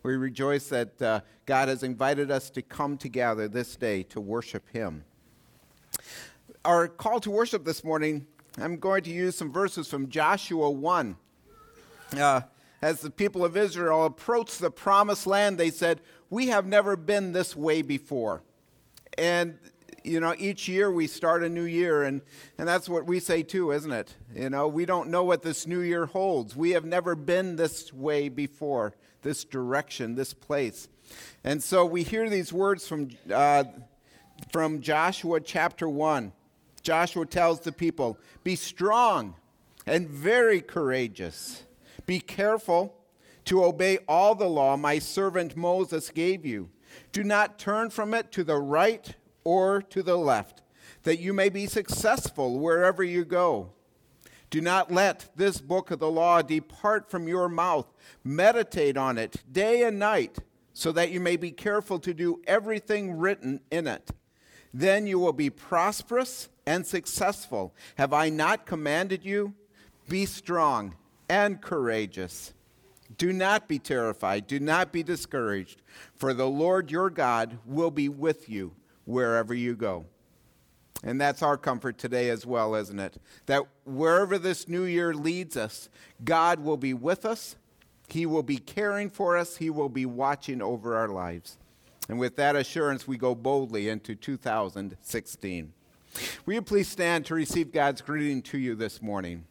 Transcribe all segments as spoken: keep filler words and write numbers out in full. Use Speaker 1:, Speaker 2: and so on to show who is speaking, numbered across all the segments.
Speaker 1: We rejoice that uh, God has invited us to come together this day to worship Him. Our call to worship this morning, I'm going to use some verses from Joshua one. Uh, as the people of Israel approached the promised land, they said, "We have never been this way before." And you know, each year we start a new year, and, and that's what we say too, isn't it? You know, we don't know what this new year holds. We have never been this way before, this direction, this place. And so we hear these words from uh, from Joshua chapter one. Joshua tells the people, "Be strong and very courageous. Be careful to obey all the law my servant Moses gave you. Do not turn from it to the right or to the left, that you may be successful wherever you go. Do not let this book of the law depart from your mouth. Meditate on it day and night, so that you may be careful to do everything written in it. Then you will be prosperous and successful. Have I not commanded you? Be strong and courageous. Do not be terrified. Do not be discouraged, for the Lord your God will be with you wherever you go." And that's our comfort today as well, isn't it? That wherever this new year leads us, God will be with us. He will be caring for us. He will be watching over our lives. And with that assurance, we go boldly into two thousand sixteen. Will you please stand to receive God's greeting to you this morning?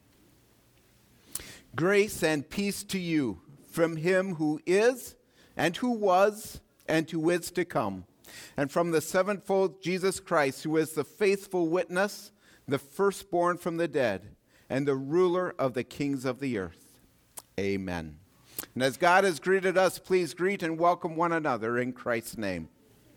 Speaker 1: Grace and peace to you from Him who is, and who was, and who is to come, and from the sevenfold Jesus Christ, who is the faithful witness, the firstborn from the dead, and the ruler of the kings of the earth. Amen. And as God has greeted us, please greet and welcome one another in Christ's name.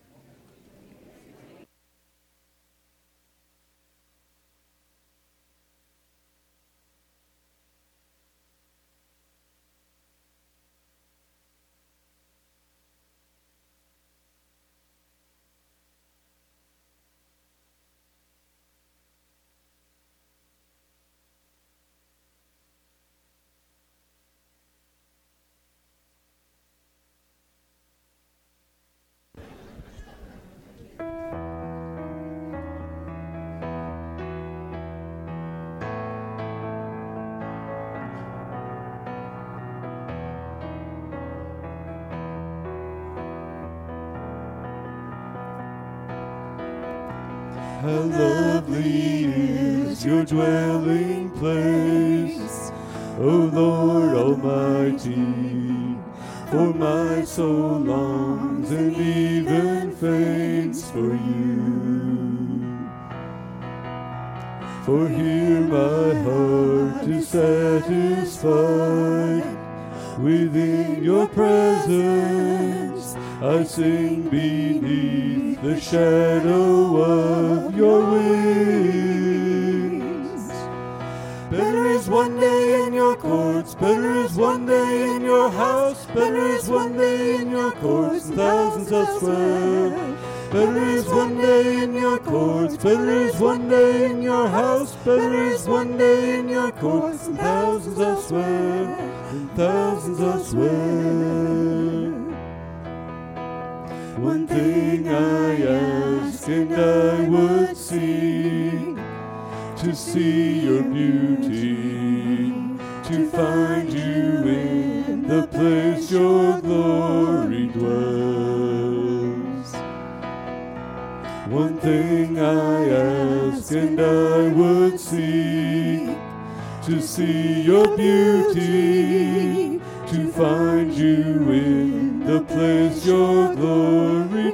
Speaker 2: How lovely is your dwelling place, O Lord Almighty, for my soul longs and even faints for you. For here my heart is satisfied, within your presence I sing beneath the shadow of your wings. Better is one day in your courts, better is one day in your house, better is one day in your courts than thousands elsewhere. Better is one day in your courts, better is one day in your house, better is one day in your courts than thousands elsewhere, than thousands elsewhere. One thing I ask and I would seek, to see your beauty, to find you in the place your glory dwells. One thing I ask and I would seek, to see your beauty, to find you in the place your glory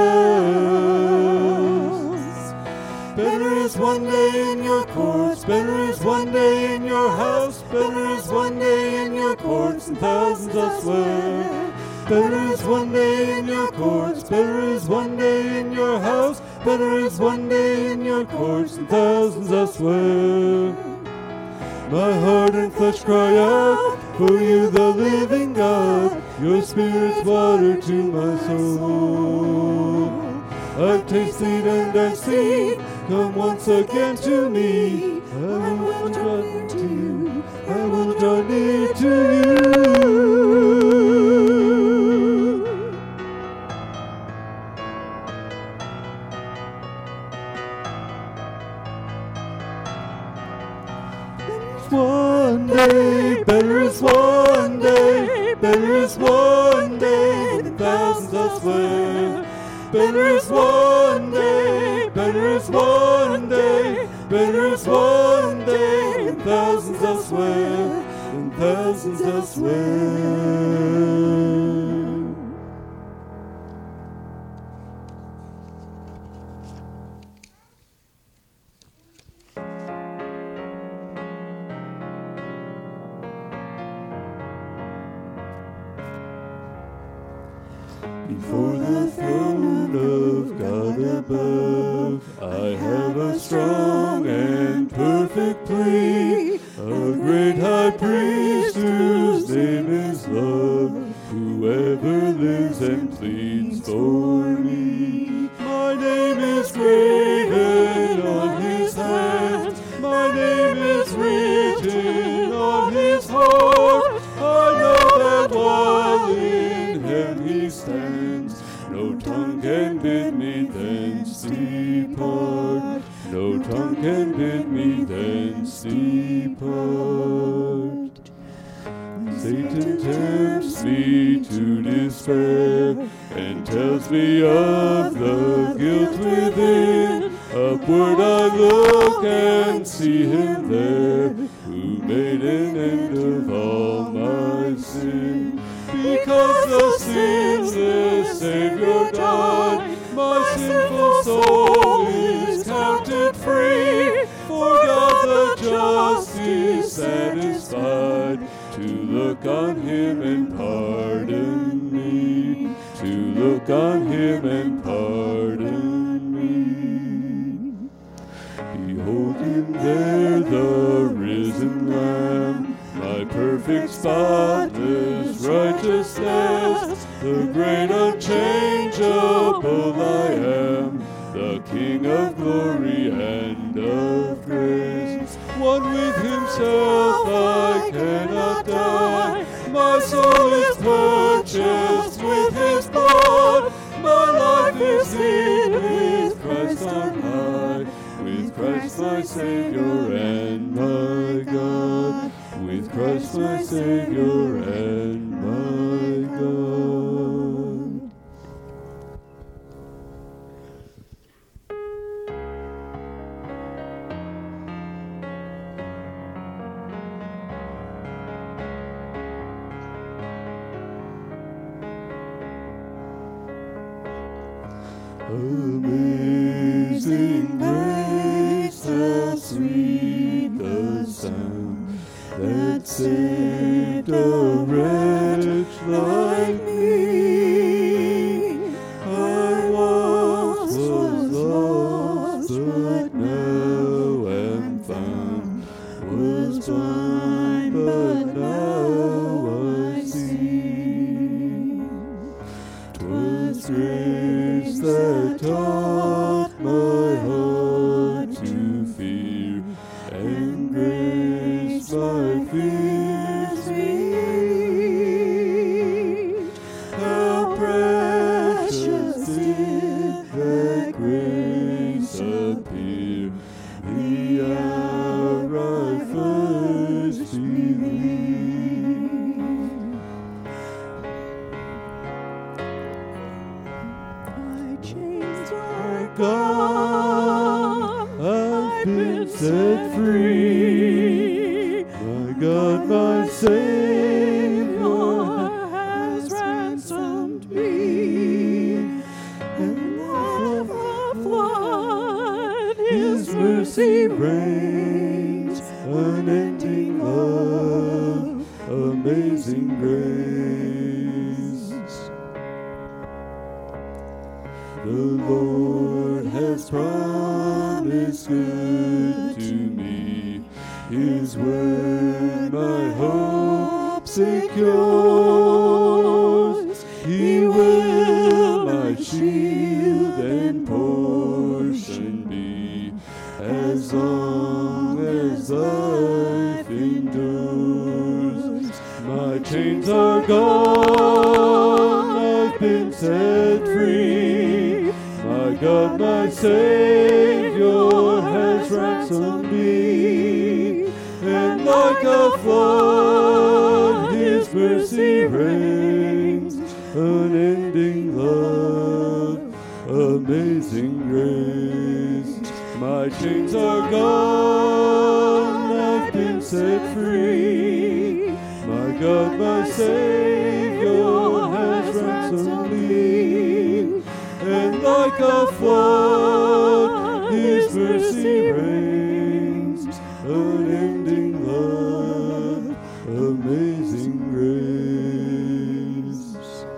Speaker 2: dwells. Better is one day in your courts, better is one day in your house, better is one day in your courts than thousands elsewhere. Better is one day in your courts, better is one day in your house, better is one day in your courts than thousands elsewhere. My heart and flesh cry out for you, the living God. Your Spirit's water to my soul. I've tasted and I've seen. Come once again to me. I will draw near to you. I will draw near to you. one day than thousands elsewhere. Better is one day, better is one day, better is one day than thousands elsewhere, than thousands elsewhere. Before the throne of God above, I have a strong and perfect plea, a great high priest whose name is love, whoever lives and pleads for me. My name is graven on his hands, my name is written on his heart. I know that while in him he stands, no tongue can bid me thence depart. No tongue can bid me thence depart. Satan tempts me to despair and tells me of the guilt within. Upward I look and see him there, who made an end of all my sin. Because the sinless Savior died, my sinful soul is counted free. For God the just is satisfied to look on him and pardon me, to look on him and pardon me. Behold him there, the risen Lamb, my perfect spotless righteousness, the great unchangeable I am, the King of glory and of grace. One with himself I cannot die, my soul is purchased with his blood, my life is hid with Christ on high, with Christ my Savior and my God, with Christ my Savior and my God. Amazing grace, how sweet the sound that saved a wretch like me. I once was lost, but now am found, was blind, but now I see. 'Twas grace that taught my heart to fear, and grace my fears relieved. How precious did that grace appear, the hour I first believed. My chains are gone, I've been set free. My God, my Savior has ransomed me. And out of flood his mercy reigns, unending love, amazing grace. The Lord has promised good to me, his word my hope secures. He will my shield and portion be, as long as life endures. My chains are gone, I've been set free. My God, my Savior has ransomed me. And like a flood, his mercy reigns, Amazing grace, my chains are gone, I've been set free. My God, my Savior has ransomed me, and like a flood, His mercy reigns, unending love, amazing grace.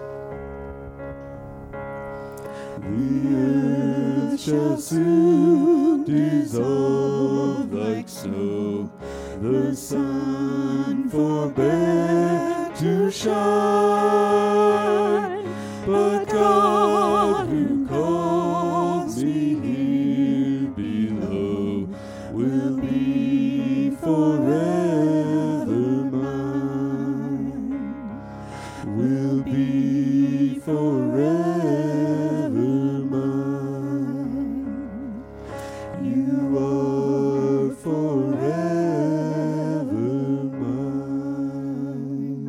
Speaker 2: The earth shall soon dissolve like snow, the sun forbear to shine, but God who called me here below will be forever mine, will be forever mine. You are forever mine.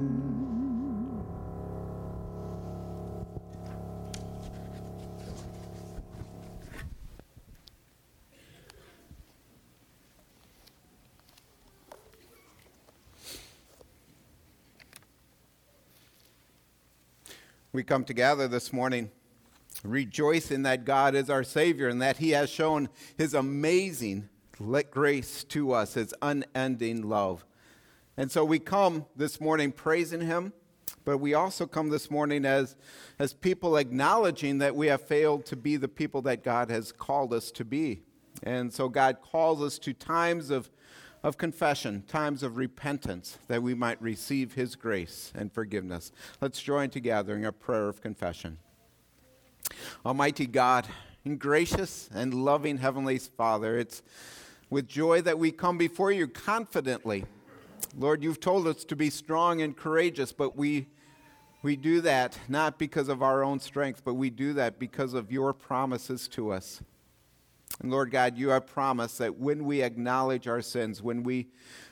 Speaker 1: We come together this morning rejoicing that God is our Savior and that He has shown His amazing grace to us, His unending love. And so we come this morning praising Him, but we also come this morning as, as people acknowledging that we have failed to be the people that God has called us to be. And so God calls us to times of, of confession, times of repentance, that we might receive His grace and forgiveness. Let's join together in a prayer of confession. Almighty God, and gracious and loving Heavenly Father, it's with joy that we come before you confidently. Lord, you've told us to be strong and courageous, but we we do that not because of our own strength, but we do that because of your promises to us. And Lord God, you have promised that when we acknowledge our sins, when we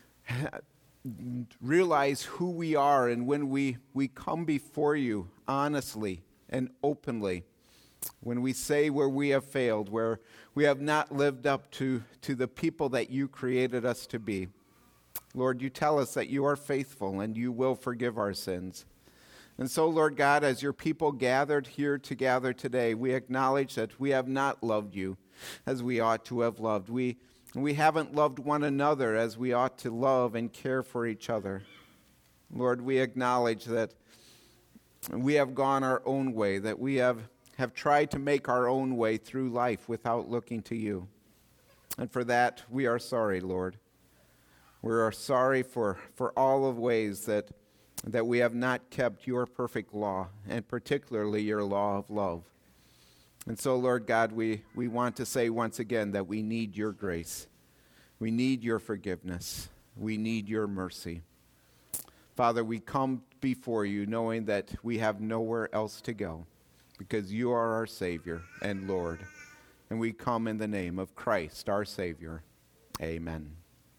Speaker 1: realize who we are, and when we, we come before you honestly and openly, when we say where we have failed, where we have not lived up to, to the people that you created us to be, Lord, you tell us that you are faithful and you will forgive our sins. And so, Lord God, as your people gathered here together today, we acknowledge that we have not loved you as we ought to have loved. We, we haven't loved one another as we ought to love and care for each other. Lord, we acknowledge that we have gone our own way, that we have, have tried to make our own way through life without looking to you. And for that, we are sorry, Lord. We are sorry for, for all of ways that, that we have not kept your perfect law, and particularly your law of love. And so, Lord God, we, we want to say once again that we need your grace. We need your forgiveness. We need your mercy. Father, we come before you knowing that we have nowhere else to go because you are our Savior and Lord. And we come in the name of Christ, our Savior. Amen.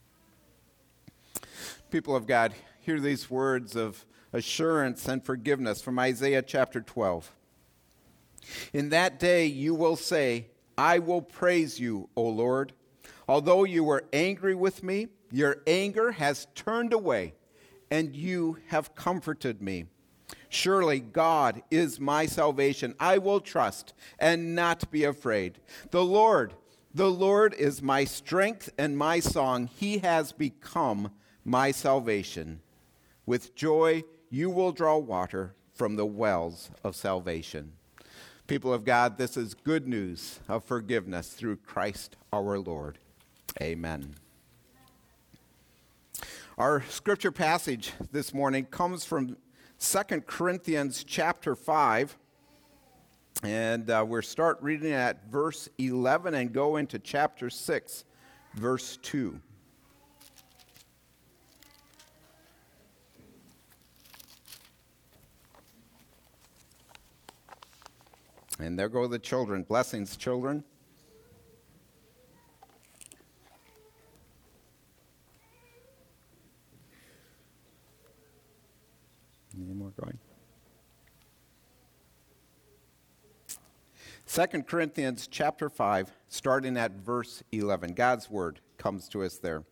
Speaker 1: People of God, hear these words of assurance and forgiveness from Isaiah chapter twelve. In that day you will say, I will praise you, O Lord. Although you were angry with me, your anger has turned away, and you have comforted me. Surely God is my salvation. I will trust and not be afraid. The Lord, the Lord is my strength and my song. He has become my salvation. With joy you will draw water from the wells of salvation. People of God, this is good news of forgiveness through Christ our Lord. Amen. Our scripture passage this morning comes from Second Corinthians chapter five. And uh, we'll start reading at verse eleven and go into chapter six, verse two. And there go the children. Blessings, children. Any more going? Second Corinthians chapter five, starting at verse eleven. God's word comes to us there.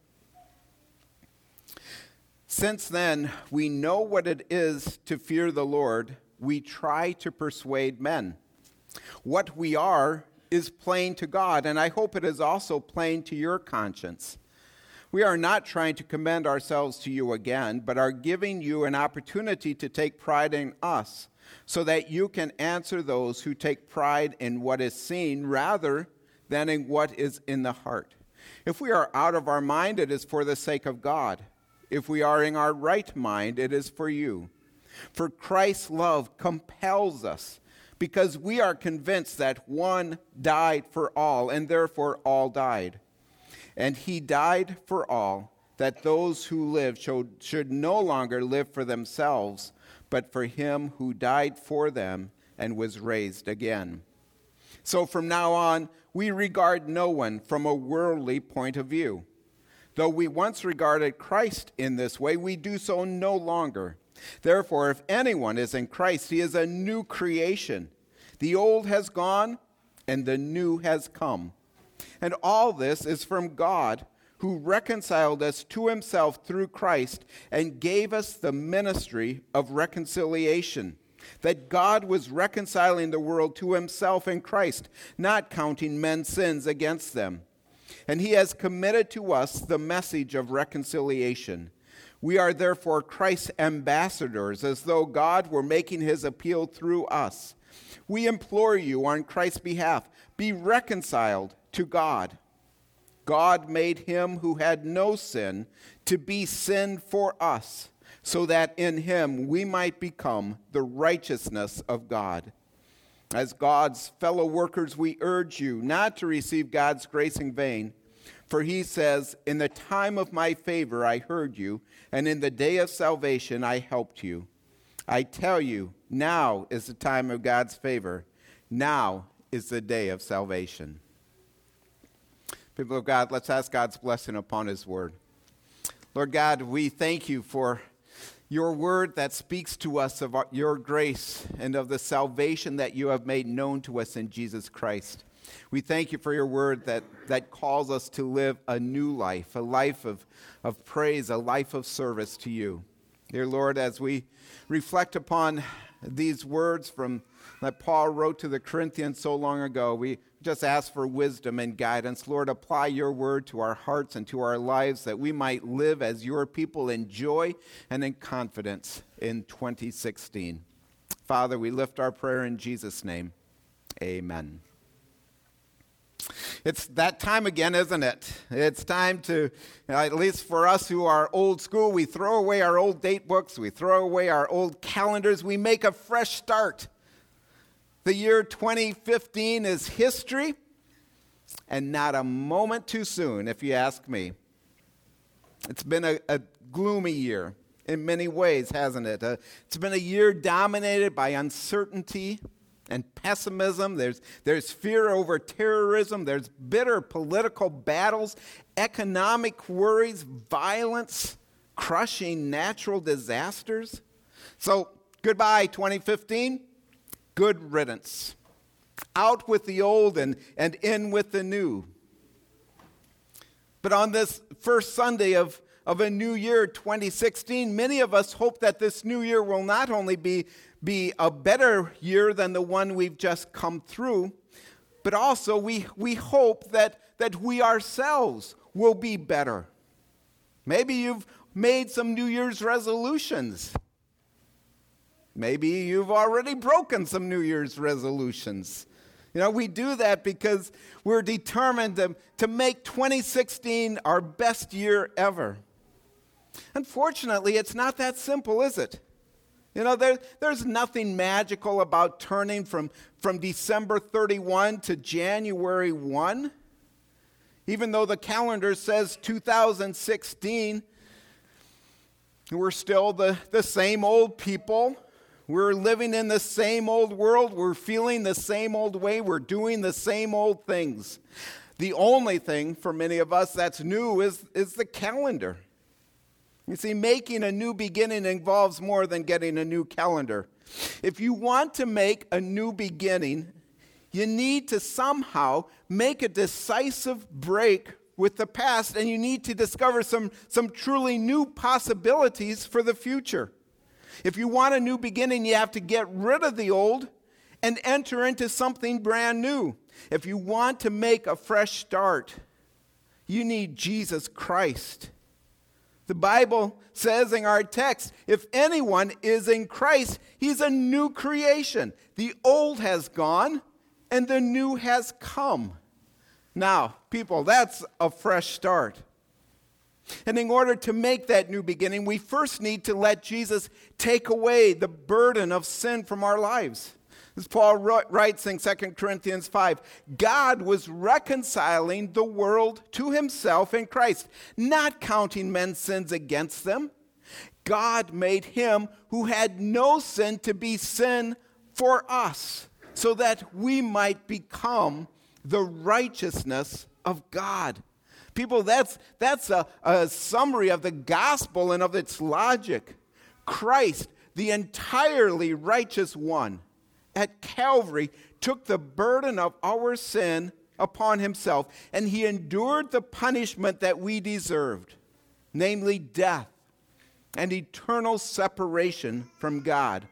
Speaker 1: Since then, we know what it is to fear the Lord. We try to persuade men. What we are is plain to God, and I hope it is also plain to your conscience. We are not trying to commend ourselves to you again, but are giving you an opportunity to take pride in us, so that you can answer those who take pride in what is seen rather than in what is in the heart. If we are out of our mind, it is for the sake of God. If we are in our right mind, it is for you. For Christ's love compels us, because we are convinced that one died for all, and therefore all died. And he died for all, that those who live should, should no longer live for themselves, but for him who died for them and was raised again. So from now on, we regard no one from a worldly point of view. Though we once regarded Christ in this way, we do so no longer. Therefore, if anyone is in Christ, he is a new creation. The old has gone, and the new has come. And all this is from God, who reconciled us to himself through Christ and gave us the ministry of reconciliation. That God was reconciling the world to himself in Christ, not counting men's sins against them. And he has committed to us the message of reconciliation. We are therefore Christ's ambassadors, as though God were making his appeal through us. We implore you on Christ's behalf, be reconciled to God. God made him who had no sin to be sin for us, so that in him we might become the righteousness of God. As God's fellow workers, we urge you not to receive God's grace in vain. For he says, in the time of my favor I heard you, and in the day of salvation I helped you. I tell you, now is the time of God's favor. Now is the day of salvation. People of God, let's ask God's blessing upon his word. Lord God, we thank you for your word that speaks to us of your grace and of the salvation that you have made known to us in Jesus Christ. We thank you for your word that, that calls us to live a new life, a life of, of praise, a life of service to you. Dear Lord, as we reflect upon these words from that Paul wrote to the Corinthians so long ago, we just ask for wisdom and guidance. Lord, apply your word to our hearts and to our lives that we might live as your people in joy and in confidence in twenty sixteen. Father, we lift our prayer in Jesus' name. Amen. It's that time again, isn't it? It's time to, at least for us who are old school, we throw away our old date books, we throw away our old calendars, we make a fresh start. The year twenty fifteen is history, and not a moment too soon, if you ask me. It's been a, a gloomy year in many ways, hasn't it? Uh, it's been a year dominated by uncertainty and pessimism. There's, there's fear over terrorism. There's bitter political battles, economic worries, violence, crushing natural disasters. So, goodbye, twenty fifteen. Good riddance. Out with the old and, and in with the new. But on this first Sunday of, of a new year, twenty sixteen, many of us hope that this new year will not only be, be a better year than the one we've just come through, but also we, we hope that, that we ourselves will be better. Maybe you've made some New Year's resolutions. Maybe you've already broken some New Year's resolutions. You know, we do that because we're determined to, to make twenty sixteen our best year ever. Unfortunately, it's not that simple, is it? You know, there, there's nothing magical about turning from, from December thirty-first to January first. Even though the calendar says two thousand sixteen, we're still the, the same old people. We're living in the same old world. We're feeling the same old way. We're doing the same old things. The only thing for many of us that's new is, is the calendar. You see, making a new beginning involves more than getting a new calendar. If you want to make a new beginning, You need to somehow make a decisive break with the past, and you need to discover some, some truly new possibilities for the future. If you want a new beginning, you have to get rid of the old and enter into something brand new. If you want to make a fresh start, you need Jesus Christ. The Bible says in our text, if anyone is in Christ, he's a new creation. The old has gone and the new has come. Now, people, that's a fresh start. And in order to make that new beginning, we first need to let Jesus take away the burden of sin from our lives. As Paul writes in Second Corinthians five, God was reconciling the world to himself in Christ, not counting men's sins against them. God made him who had no sin to be sin for us, so that we might become the righteousness of God. People, that's, that's a, a summary of the gospel and of its logic. Christ, the entirely righteous one, at Calvary, took the burden of our sin upon himself, and he endured the punishment that we deserved, namely death and eternal separation from God.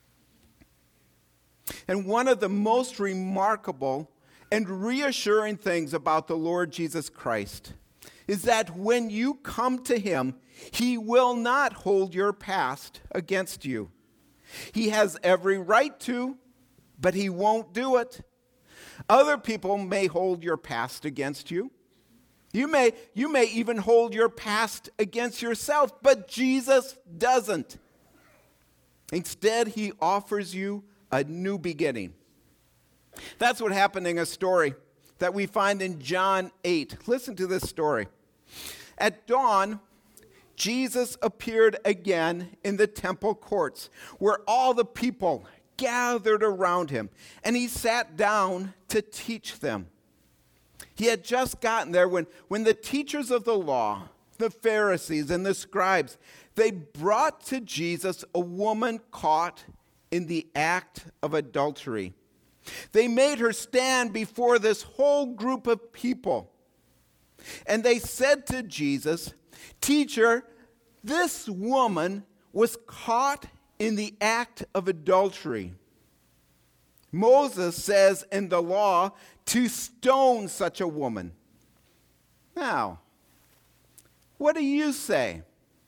Speaker 1: And one of the most remarkable and reassuring things about the Lord Jesus Christ is that when you come to him, he will not hold your past against you. He has every right to, but he won't do it. Other people may hold your past against you. You may, you may even hold your past against yourself, but Jesus doesn't. Instead, he offers you a new beginning. That's what happened in a story that we find in John eight. Listen to this story. At dawn, Jesus appeared again in the temple courts, where all the people gathered around him, and he sat down to teach them. He had just gotten there when, when the teachers of the law, the Pharisees and the scribes, they brought to Jesus a woman caught in the act of adultery. They made her stand before this whole group of people. And they said to Jesus, "Teacher, this woman was caught in the act of adultery. Moses says in the law to stone such a woman. Now, what do you say?"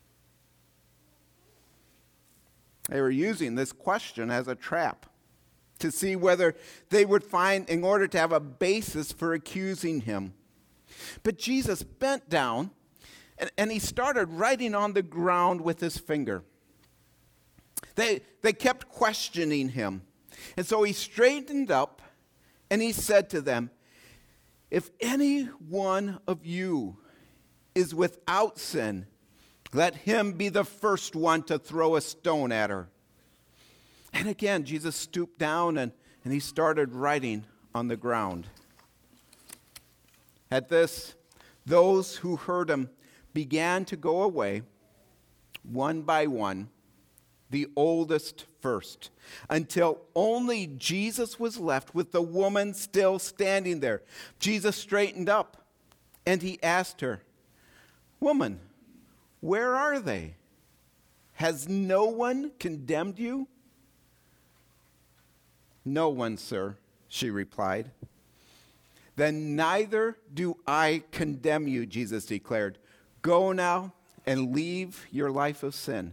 Speaker 1: They were using this question as a trap to see whether they would find, in order to have a basis for accusing him. But Jesus bent down and, and he started writing on the ground with his finger. They, they kept questioning him. And so he straightened up and he said to them, "If any one of you is without sin, let him be the first one to throw a stone at her." And again, Jesus stooped down and, and he started writing on the ground. At this, those who heard him began to go away, one by one, the oldest first, until only Jesus was left with the woman still standing there. Jesus straightened up and he asked her, "Woman, where are they? Has no one condemned you?" "No one, sir," she replied. "Then neither do I condemn you," Jesus declared. "Go now and leave your life of sin."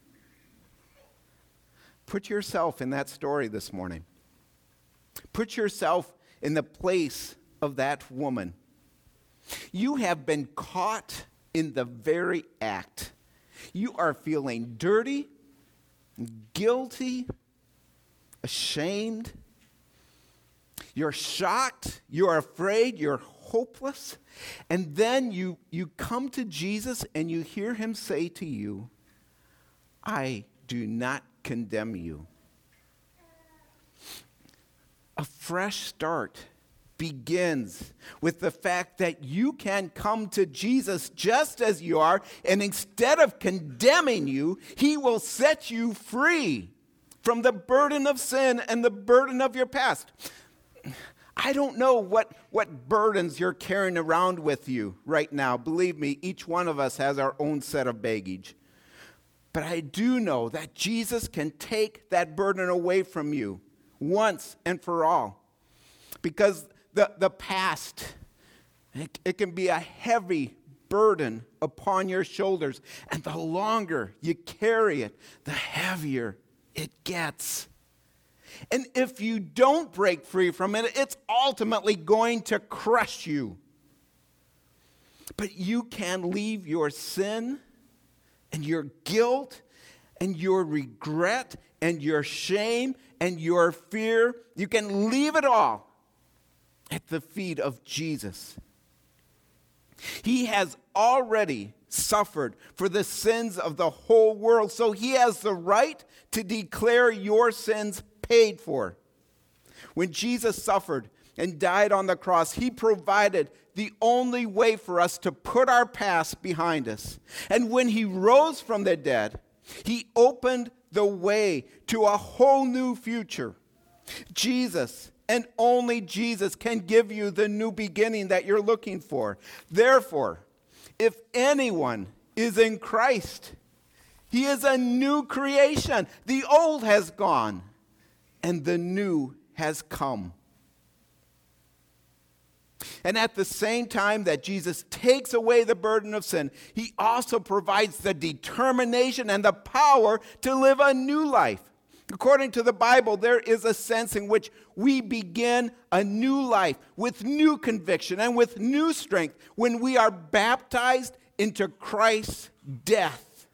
Speaker 1: Put yourself in that story this morning. Put yourself in the place of that woman. You have been caught in the very act. You are feeling dirty, guilty, ashamed. You're shocked. You're afraid. You're hopeless. And then you, you come to Jesus and you hear him say to you, "I do not condemn you." A fresh start begins with the fact that you can come to Jesus just as you are, and instead of condemning you, he will set you free from the burden of sin and the burden of your past. I don't know what, what burdens you're carrying around with you right now. Believe me, each one of us has our own set of baggage. But I do know that Jesus can take that burden away from you once and for all. Because the, the past, it, it can be a heavy burden upon your shoulders. And the longer you carry it, the heavier it gets. And if you don't break free from it, it's ultimately going to crush you. But you can leave your sin and your guilt and your regret and your shame and your fear. You can leave it all at the feet of Jesus. He has already suffered for the sins of the whole world, so he has the right to declare your sins paid for. When Jesus suffered and died on the cross, he provided the only way for us to put our past behind us. And when he rose from the dead, he opened the way to a whole new future. Jesus, and only Jesus, can give you the new beginning that you're looking for. Therefore, if anyone is in Christ, he is a new creation. The old has gone, and the new has come. And at the same time that Jesus takes away the burden of sin, he also provides the determination and the power to live a new life. According to the Bible, there is a sense in which we begin a new life with new conviction and with new strength when we are baptized into Christ's death.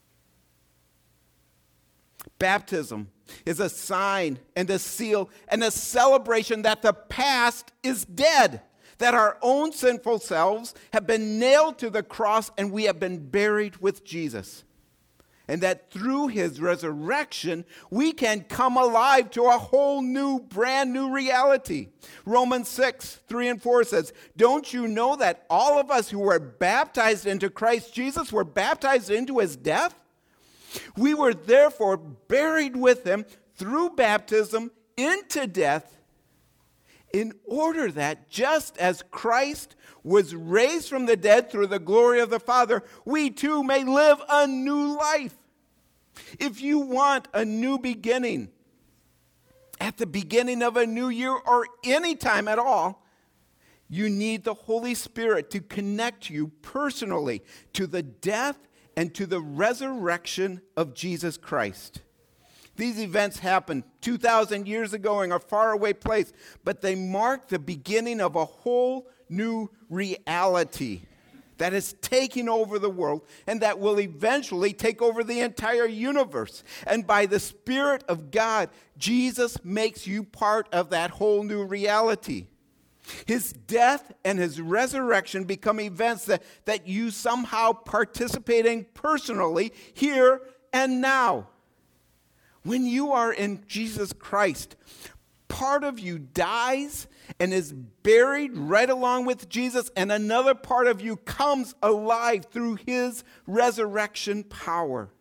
Speaker 1: Baptism is a sign and a seal and a celebration that the past is dead, that our own sinful selves have been nailed to the cross and we have been buried with Jesus. And that through his resurrection, we can come alive to a whole new, brand new reality. Romans six, three and four says, "Don't you know that all of us who were baptized into Christ Jesus were baptized into his death? We were therefore buried with him through baptism into death, in order that just as Christ was raised from the dead through the glory of the Father, we too may live a new life." If you want a new beginning, at the beginning of a new year or any time at all, you need the Holy Spirit to connect you personally to the death and to the resurrection of Jesus Christ. These events happened two thousand years ago in a faraway place, but they mark the beginning of a whole new reality that is taking over the world and that will eventually take over the entire universe. And by the Spirit of God, Jesus makes you part of that whole new reality. His death and his resurrection become events that, that you somehow participate in personally here and now. When you are in Jesus Christ, part of you dies and is buried right along with Jesus, and another part of you comes alive through his resurrection power.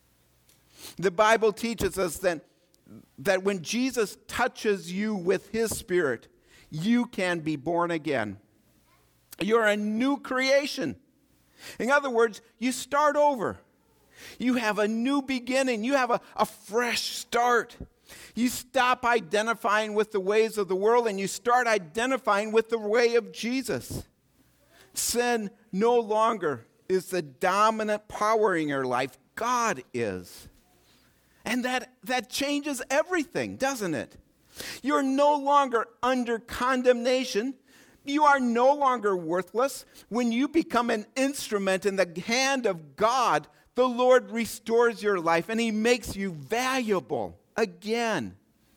Speaker 1: The Bible teaches us that, that when Jesus touches you with his Spirit, you can be born again. You're a new creation. In other words, you start over. You have a new beginning. You have a, a fresh start. You stop identifying with the ways of the world and you start identifying with the way of Jesus. Sin no longer is the dominant power in your life. God is. And that, that changes everything, doesn't it? You're no longer under condemnation. You are no longer worthless. When you become an instrument in the hand of God, the Lord restores your life and he makes you valuable again.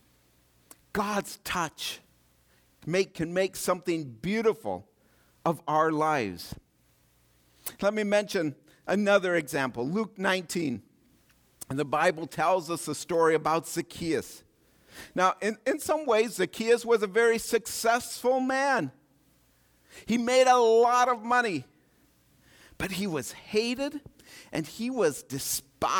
Speaker 1: God's touch make, can make something beautiful of our lives. Let me mention another example. Luke nineteen. And the Bible tells us a story about Zacchaeus. Now, in, in some ways, Zacchaeus was a very successful man. He made a lot of money, but he was hated and he was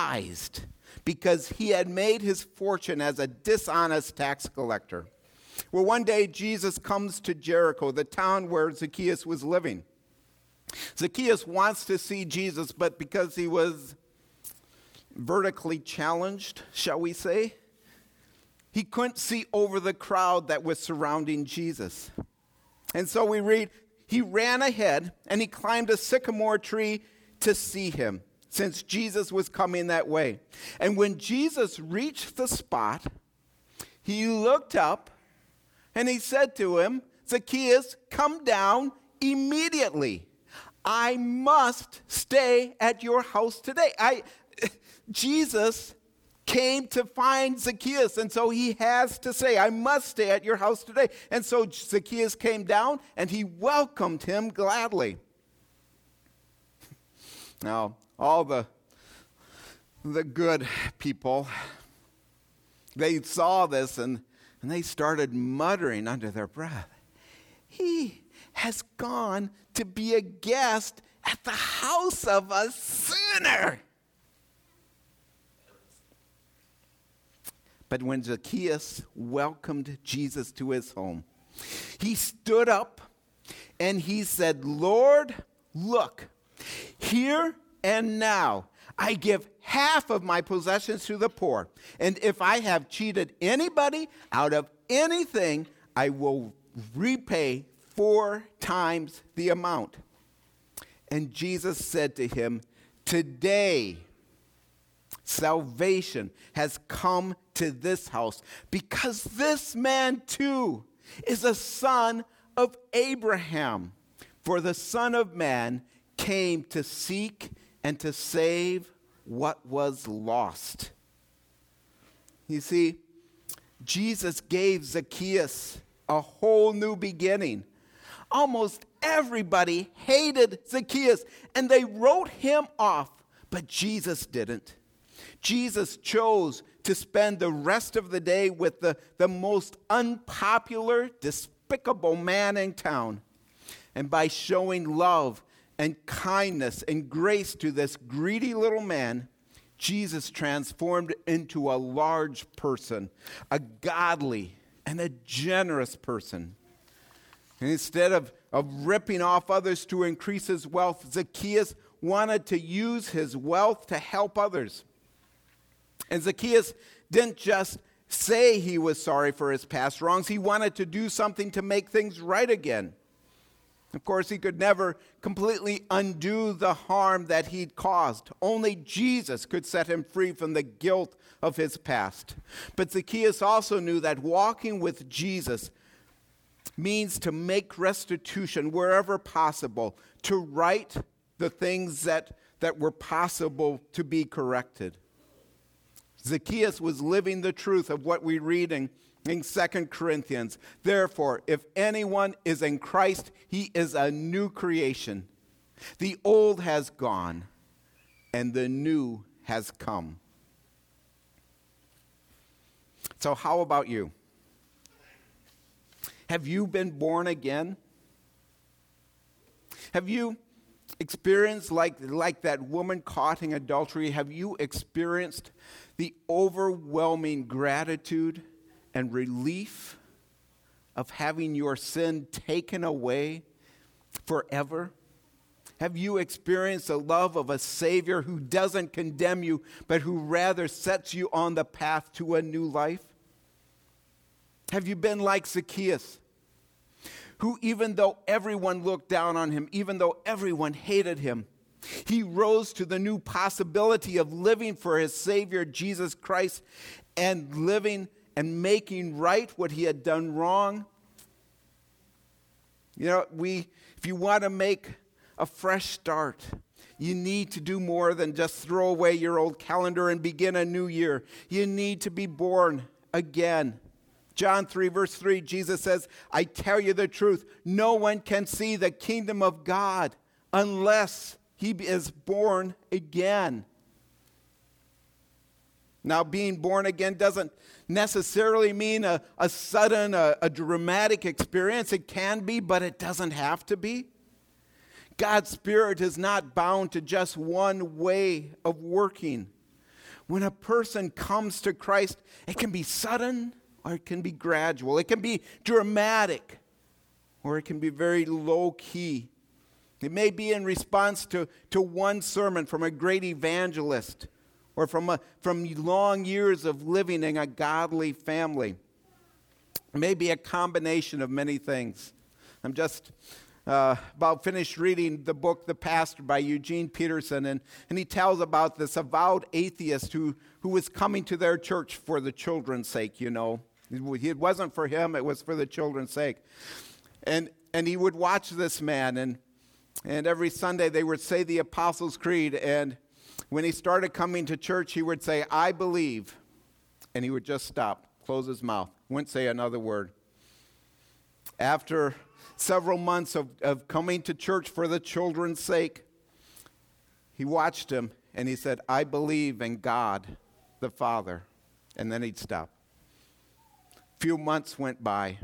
Speaker 1: despised because he had made his fortune as a dishonest tax collector. Well, one day Jesus comes to Jericho, the town where Zacchaeus was living. Zacchaeus wants to see Jesus, but because he was vertically challenged, shall we say, he couldn't see over the crowd that was surrounding Jesus. And so we read, he ran ahead and he climbed a sycamore tree to see him, since Jesus was coming that way. And when Jesus reached the spot, he looked up and he said to him, Zacchaeus, come down immediately. I must stay at your house today. I, Jesus came to find Zacchaeus, and so he has to say, I must stay at your house today. And so Zacchaeus came down, and he welcomed him gladly. Now, all the, the good people, they saw this, and, and they started muttering under their breath, he has gone to be a guest at the house of a sinner. But when Zacchaeus welcomed Jesus to his home, he stood up and he said, Lord, look, here and now I give half of my possessions to the poor. And if I have cheated anybody out of anything, I will repay four times the amount. And Jesus said to him, today salvation has come to this house, because this man too is a son of Abraham. For the Son of Man came to seek and to save what was lost. You see, Jesus gave Zacchaeus a whole new beginning. Almost everybody hated Zacchaeus, and they wrote him off, but Jesus didn't. Jesus chose to spend the rest of the day with the, the most unpopular, despicable man in town. And by showing love and kindness and grace to this greedy little man, Jesus transformed into a large person, a godly and a generous person. And instead of, of ripping off others to increase his wealth, Zacchaeus wanted to use his wealth to help others. And Zacchaeus didn't just say he was sorry for his past wrongs. He wanted to do something to make things right again. Of course, he could never completely undo the harm that he'd caused. Only Jesus could set him free from the guilt of his past. But Zacchaeus also knew that walking with Jesus means to make restitution wherever possible, to right the things that, that were possible to be corrected. Zacchaeus was living the truth of what we read in, in Second Corinthians. Therefore, if anyone is in Christ, he is a new creation. The old has gone, and the new has come. So how about you? Have you been born again? Have you experienced, like, like that woman caught in adultery, have you experienced the overwhelming gratitude and relief of having your sin taken away forever? Have you experienced the love of a Savior who doesn't condemn you, but who rather sets you on the path to a new life? Have you been like Zacchaeus, who even though everyone looked down on him, even though everyone hated him, he rose to the new possibility of living for his Savior, Jesus Christ, and living and making right what he had done wrong? You know, we, if you want to make a fresh start, you need to do more than just throw away your old calendar and begin a new year. You need to be born again. John three, verse three, Jesus says, I tell you the truth, no one can see the kingdom of God unless he is born again. Now, being born again doesn't necessarily mean a, a sudden, a, a dramatic experience. It can be, but it doesn't have to be. God's Spirit is not bound to just one way of working. When a person comes to Christ, it can be sudden or it can be gradual. It can be dramatic, or it can be very low-key. It may be in response to, to one sermon from a great evangelist, or from, a, from long years of living in a godly family. It may be a combination of many things. I'm just uh, about finished reading the book The Pastor by Eugene Peterson, and, and he tells about this avowed atheist who, who was coming to their church for the children's sake, you know. It wasn't for him, it was for the children's sake. And, and he would watch this man, and And every Sunday they would say the Apostles' Creed, and when he started coming to church, he would say, "I believe," and he would just stop, close his mouth, wouldn't say another word. After several months of, of coming to church for the children's sake, he watched him, and he said, "I believe in God the Father," and then he'd stop. A few months went by,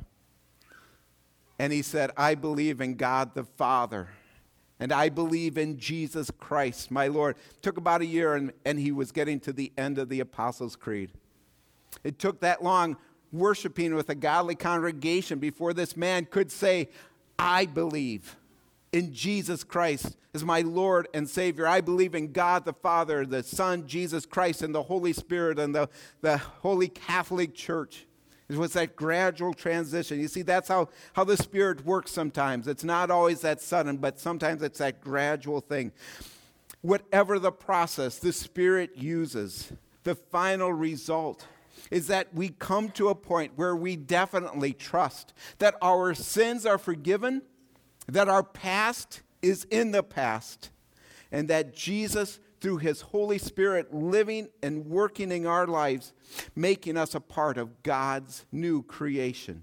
Speaker 1: and he said, "I believe in God the Father, and I believe in Jesus Christ, my Lord." It took about a year, and, and he was getting to the end of the Apostles' Creed. It took that long worshiping with a godly congregation before this man could say, "I believe in Jesus Christ as my Lord and Savior. I believe in God the Father, the Son, Jesus Christ, and the Holy Spirit, and the, the Holy Catholic Church." It was that gradual transition. You see, that's how, how the Spirit works sometimes. It's not always that sudden, but sometimes it's that gradual thing. Whatever the process the Spirit uses, the final result is that we come to a point where we definitely trust that our sins are forgiven, that our past is in the past, and that Jesus, through his Holy Spirit, living and working in our lives, making us a part of God's new creation.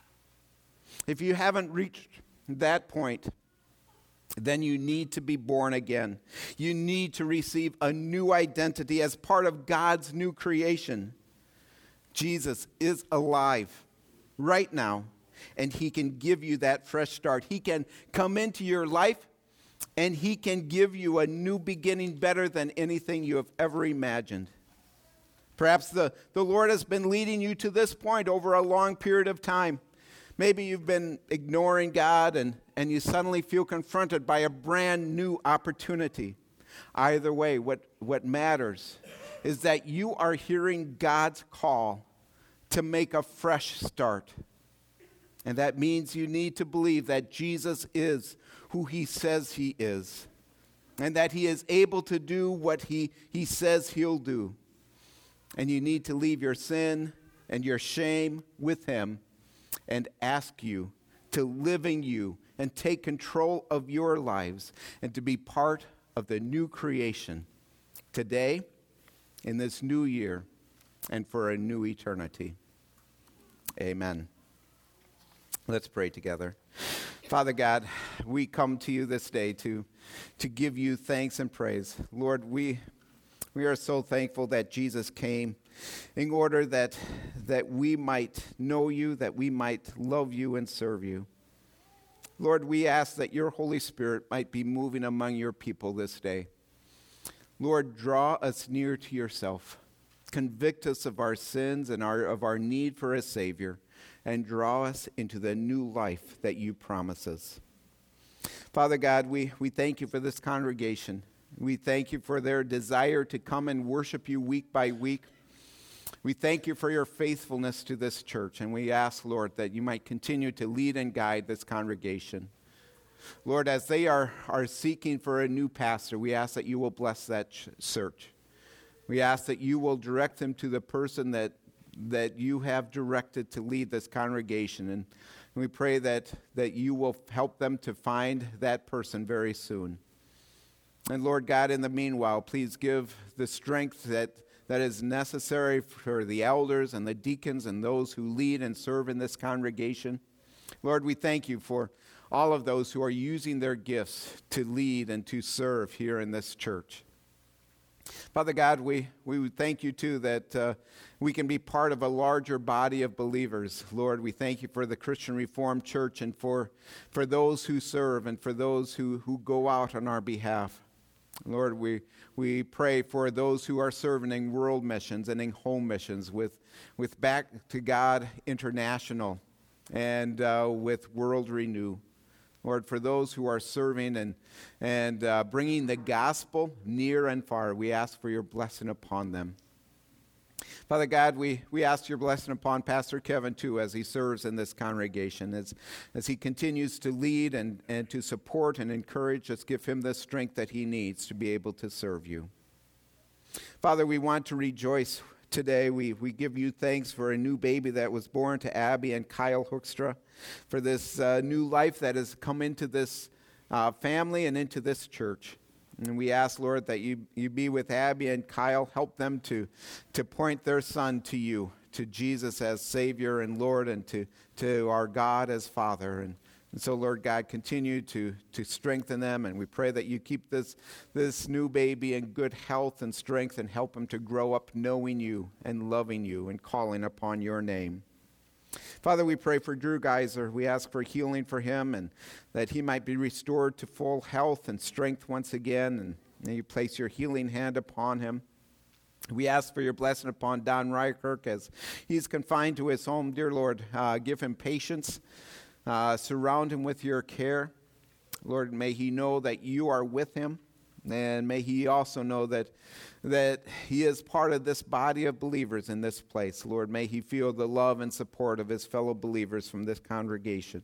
Speaker 1: If you haven't reached that point, then you need to be born again. You need to receive a new identity as part of God's new creation. Jesus is alive right now, and he can give you that fresh start. He can come into your life, and he can give you a new beginning better than anything you have ever imagined. Perhaps the, the Lord has been leading you to this point over a long period of time. Maybe you've been ignoring God, and, and you suddenly feel confronted by a brand new opportunity. Either way, what, what matters is that you are hearing God's call to make a fresh start. And that means you need to believe that Jesus is who he says he is, and that he is able to do what he, he says he'll do. And you need to leave your sin and your shame with him and ask you to live in you and take control of your lives and to be part of the new creation today, in this new year, and for a new eternity. Amen. Let's pray together. Father God, we come to you this day to, to give you thanks and praise. Lord, we we are so thankful that Jesus came in order that, that we might know you, that we might love you and serve you. Lord, we ask that your Holy Spirit might be moving among your people this day. Lord, draw us near to yourself. Convict us of our sins and our, of our need for a Savior, and draw us into the new life that you promise us. Father God, we, we thank you for this congregation. We thank you for their desire to come and worship you week by week. We thank you for your faithfulness to this church, and we ask, Lord, that you might continue to lead and guide this congregation. Lord, as they are, are seeking for a new pastor, we ask that you will bless that ch- search. We ask that you will direct them to the person that that you have directed to lead this congregation. And we pray that, that you will help them to find that person very soon. And Lord God, in the meanwhile, please give the strength that, that is necessary for the elders and the deacons and those who lead and serve in this congregation. Lord, we thank you for all of those who are using their gifts to lead and to serve here in this church. Father God, we, we thank you, too, that uh, we can be part of a larger body of believers. Lord, we thank you for the Christian Reformed Church and for, for those who serve and for those who, who go out on our behalf. Lord, we, we pray for those who are serving in world missions and in home missions with, with Back to God International and uh, with World Renew. Lord, for those who are serving and, and uh, bringing the gospel near and far, we ask for your blessing upon them. Father God, we, we ask your blessing upon Pastor Kevin, too, as he serves in this congregation. As, as he continues to lead and, and to support and encourage, just give him the strength that he needs to be able to serve you. Father, we want to rejoice today. We, we give you thanks for a new baby that was born to Abby and Kyle Hoekstra, for this uh, new life that has come into this uh, family and into this church. And we ask, Lord, that you, you be with Abby and Kyle. Help them to, to point their son to you, to Jesus as Savior and Lord, and to, to our God as Father. And, and so, Lord God, continue to, to strengthen them. And we pray that you keep this, this new baby in good health and strength and help him to grow up knowing you and loving you and calling upon your name. Father, we pray for Drew Geiser. We ask for healing for him and that he might be restored to full health and strength once again. And may you place your healing hand upon him. We ask for your blessing upon Don Reichert as he's confined to his home. Dear Lord, uh, give him patience. Uh, surround him with your care. Lord, may he know that you are with him. And may he also know that that he is part of this body of believers in this place. Lord, may he feel the love and support of his fellow believers from this congregation.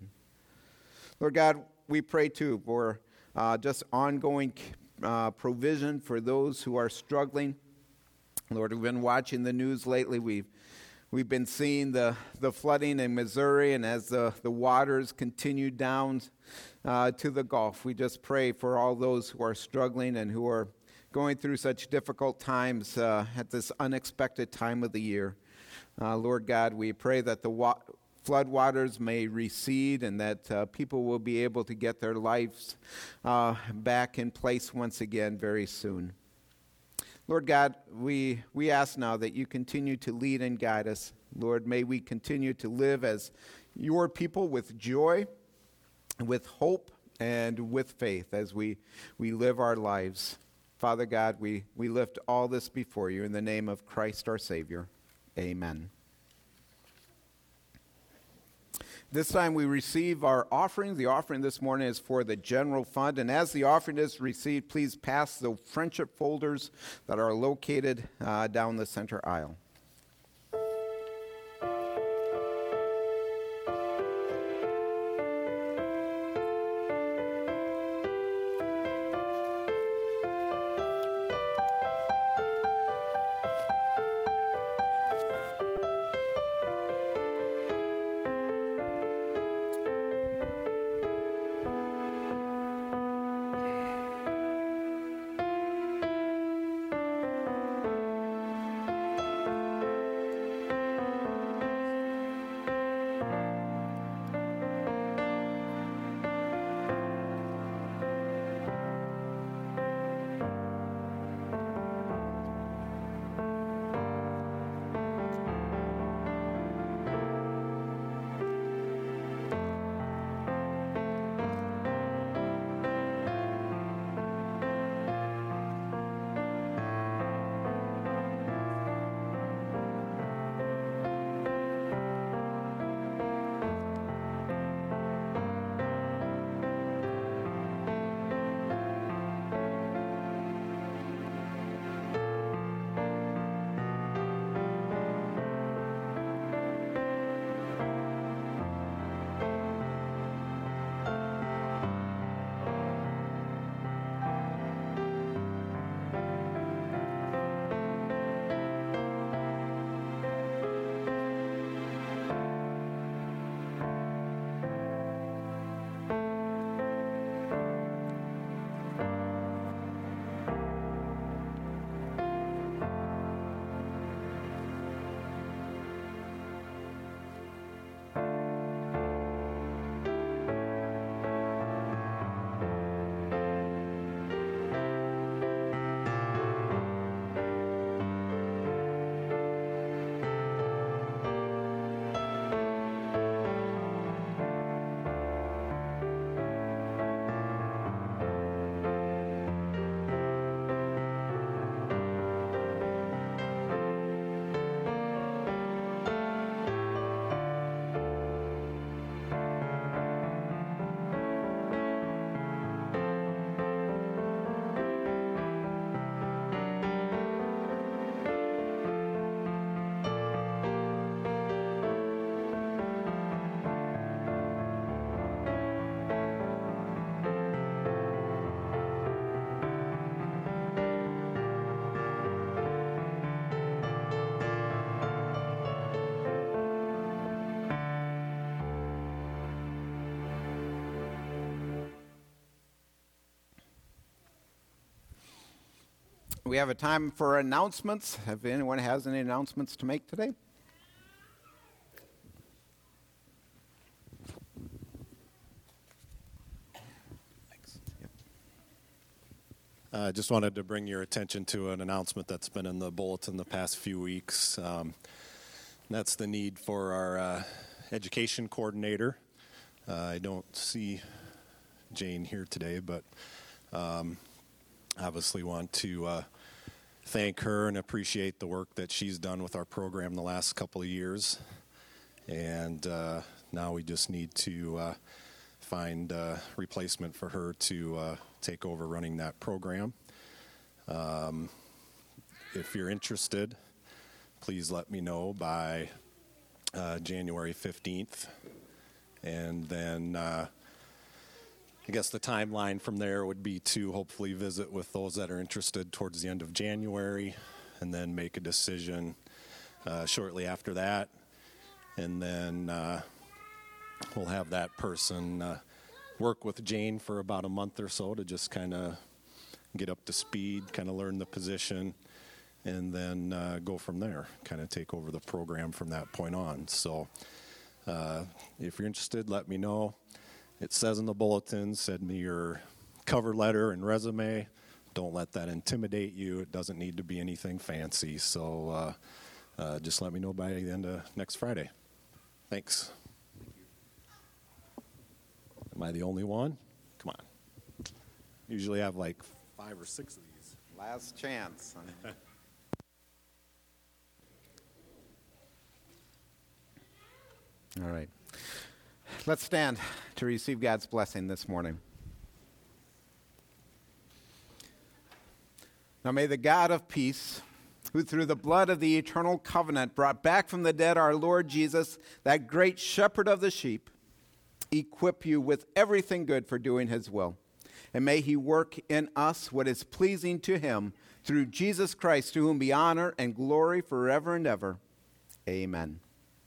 Speaker 1: Lord God, we pray too for uh, just ongoing uh, provision for those who are struggling. Lord, we've been watching the news lately. We've We've been seeing the, the flooding in Missouri, and as the, the waters continue down uh, to the Gulf, we just pray for all those who are struggling and who are going through such difficult times uh, at this unexpected time of the year. Uh, Lord God, we pray that the wa- flood waters may recede and that uh, people will be able to get their lives uh, back in place once again very soon. Lord God, we, we ask now that you continue to lead and guide us. Lord, may we continue to live as your people with joy, with hope, and with faith as we, we live our lives. Father God, we, we lift all this before you in the name of Christ our Savior. Amen. This time we receive our offering. The offering this morning is for the general fund. And as the offering is received, please pass the friendship folders that are located uh, down the center aisle. We have a time for announcements. If anyone has any announcements to make today.
Speaker 3: I uh, just wanted to bring your attention to an announcement that's been in the bulletin the past few weeks. Um, that's the need for our uh, education coordinator. Uh, I don't see Jane here today, but um, obviously want to uh, thank her and appreciate the work that she's done with our program the last couple of years. And uh, now we just need to uh, find a replacement for her to uh, take over running that program. Um, if you're interested, please let me know by uh, January fifteenth. And then uh, I guess the timeline from there would be to hopefully visit with those that are interested towards the end of January, and then make a decision uh, shortly after that. And then uh, we'll have that person uh, work with Jane for about a month or so to just kind of get up to speed, kind of learn the position, and then uh, go from there, kind of take over the program from that point on. So uh, if you're interested, let me know. It says in the bulletin, send me your cover letter and resume. Don't let that intimidate you. It doesn't need to be anything fancy. So uh, uh, just let me know by the end of next Friday. Thanks. Am I the only one? Come on. Usually I have like five or six of these.
Speaker 1: Last chance. All right. Let's stand to receive God's blessing this morning. Now may the God of peace, who through the blood of the eternal covenant brought back from the dead our Lord Jesus, that great shepherd of the sheep, equip you with everything good for doing his will. And may he work in us what is pleasing to him through Jesus Christ, to whom be honor and glory forever and ever. Amen.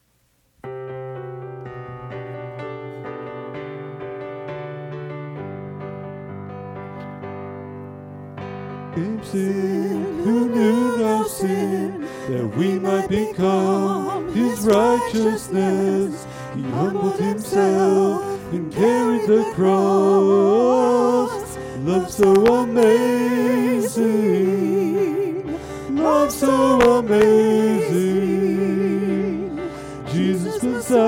Speaker 2: In sin, who knew no sin, that we might become his righteousness. He humbled himself and carried the cross. Love so amazing, love so amazing. Jesus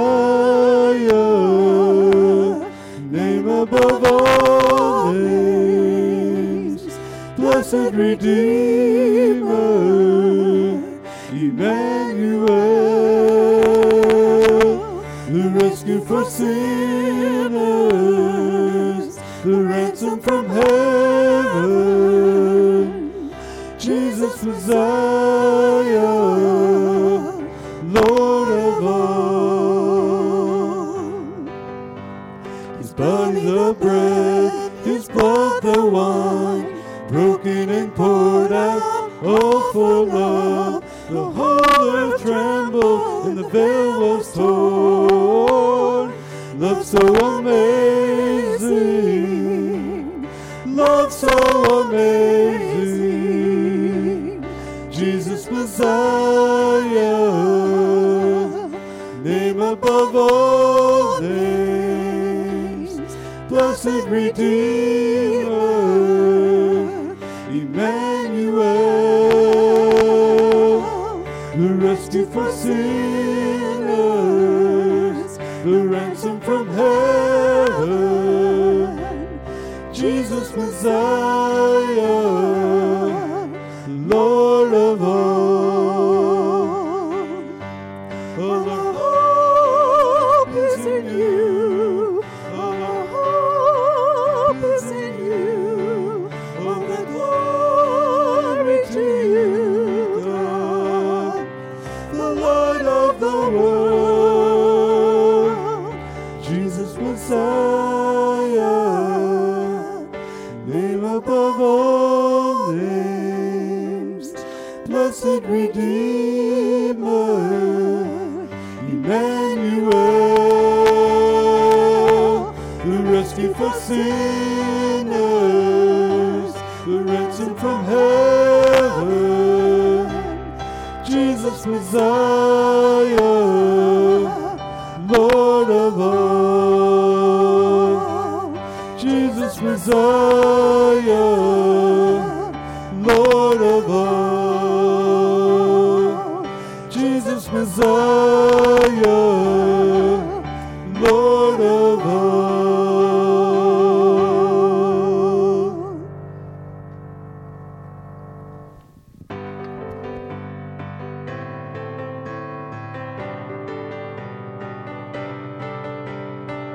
Speaker 2: Messiah, name above all names. Blessed Redeemer, Emmanuel, the rescue for sinners, the ransom from heaven. Jesus Messiah, Lord of all. His body the bread, his blood the wine, broken and poured out, all for love. The whole earth trembled and the veil was torn. Love so amazing, love so amazing. Jesus Messiah, name above all names. Blessed Redeemer, Emmanuel, the rescue for sinners, the ransom from heaven. Jesus Messiah, Lord of all. All our hope is in you. All our hope is in you. All the glory to you, God, the light of the world. Jesus Messiah, name above all names. Blessed Redeemer, Emmanuel, the rescue for sinners, the ransom from heaven. Jesus Messiah, Lord of all. Jesus Messiah, Lord of all.